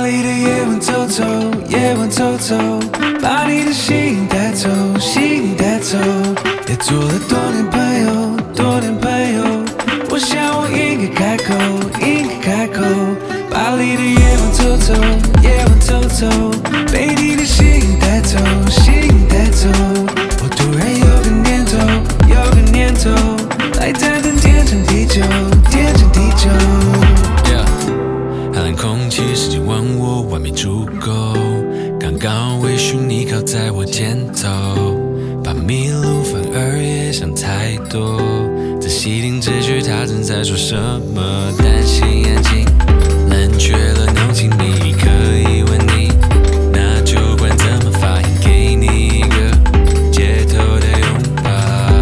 巴黎的夜晚走走，夜晚走走，把你的心带走，心带走。也做了多年朋友，多年朋友，我想我应该开口，应该开口。巴黎的夜晚走走，夜晚走走，被你的心带走，心带走。我突然有个念头，有个念头，来谈谈天长地久，天长地久。 寒冷空气，世间问我完美足够，刚刚微醺你靠在我肩头，怕迷路反而也想太多，仔细听这句他正在说什么，担心眼睛冷却了浓情蜜意可以吻你，那酒馆怎么发现给你一个街头的拥抱，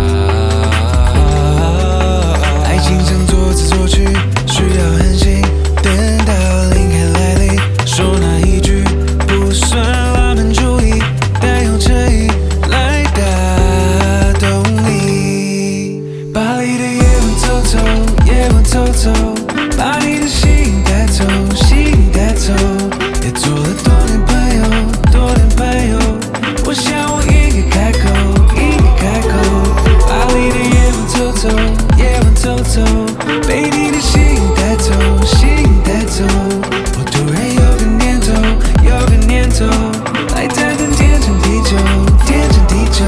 爱情像作词作曲，需要狠心，等到灵感来临，说那一句不算浪漫主义，但有诚意来打动你。巴黎的夜晚走走，夜晚走走，把你的心带走，心带走。也做了多年朋友，多年朋友，我想我应该开口，应该开口。巴黎的夜晚走走，夜晚走走，被你的心带走，心带走。我突然有个念头，有个念头，来谈谈天长地久，天长地久。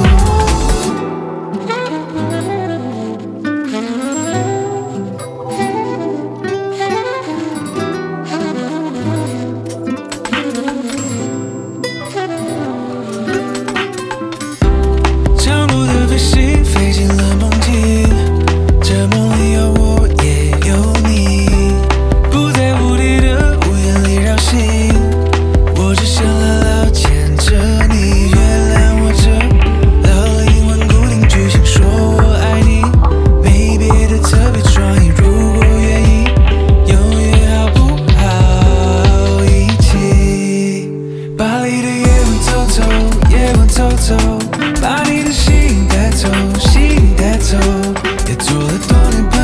长路的飞行，飞进了梦境，这梦里有我也有你，不在无底的屋檐里绕行，我只想牢牢牵着你，原谅我这老灵魂固定句型，说我爱你，没别的特别创意，如果愿意，永远好不好一起？巴黎的夜晚走走，夜晚走走，把你的心带走，心带走。也做了多年朋